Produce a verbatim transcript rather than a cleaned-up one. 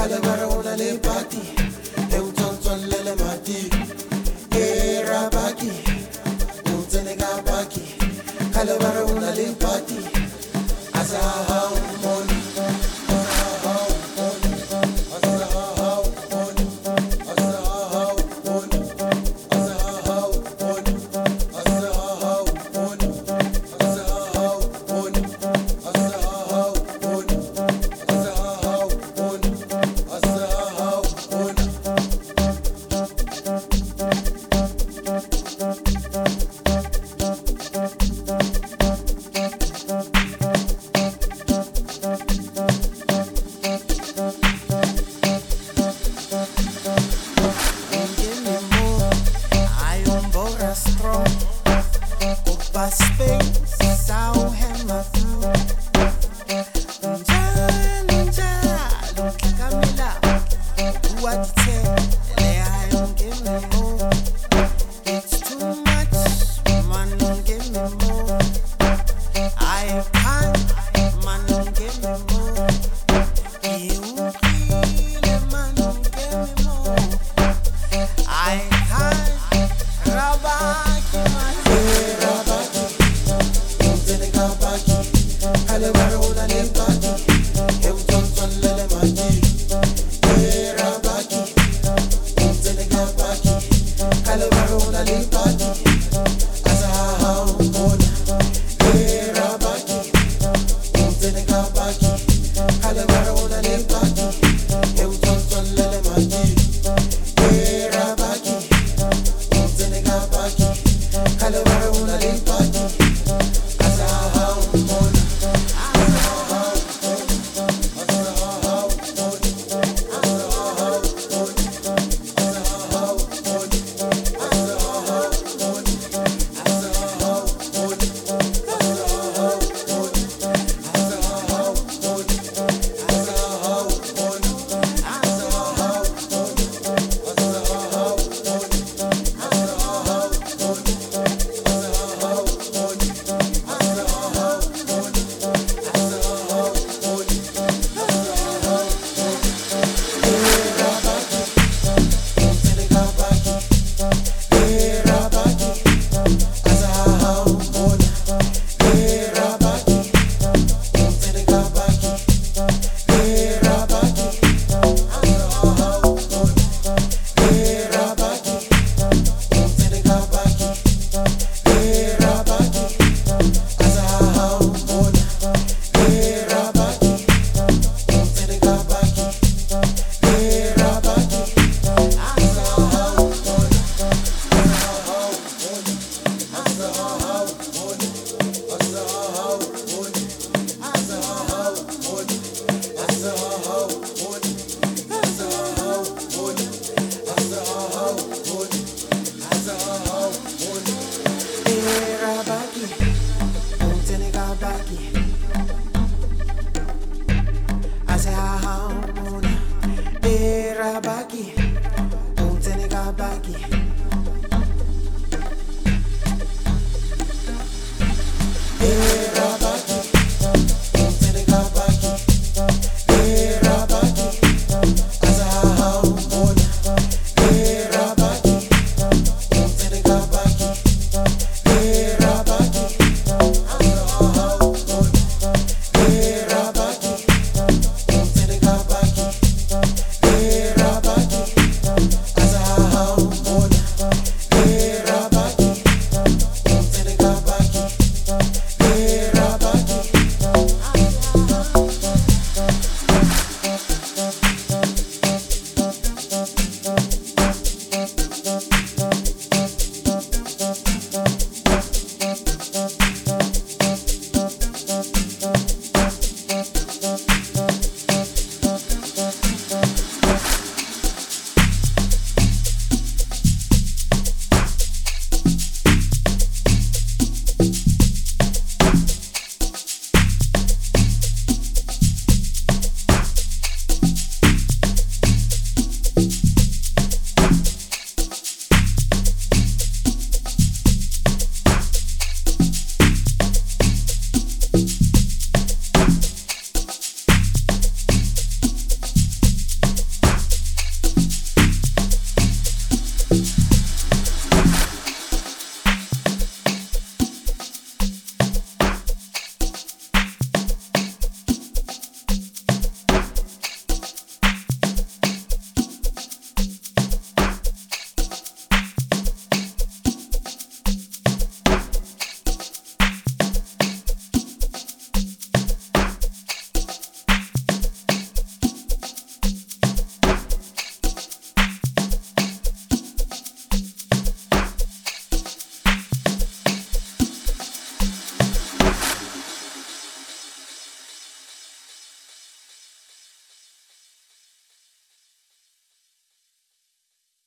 Kalabara una le party, e un tonton lele mati. E rabaki, un tenega baki. Kalabara una le party, asa how money. Space, how am I through? Ninja, ninja, don't Camila. Do what you say, I don't give me more. It's too much, man, don't give me more. I can't, man, don't give me more. You feel, man, don't give me more. I can't, Rabaki, man. Kalabara una le party, e un tonton lele mati. E rabaki, un tenega baki. Kalabara una le party, asa how money. E rabaki, un tenega baki. Kalabara una le party, e un tonton lele mati. E rabaki, un tenega baki. Kalabara una le party, asa how money. Rabaki, don't take a baki.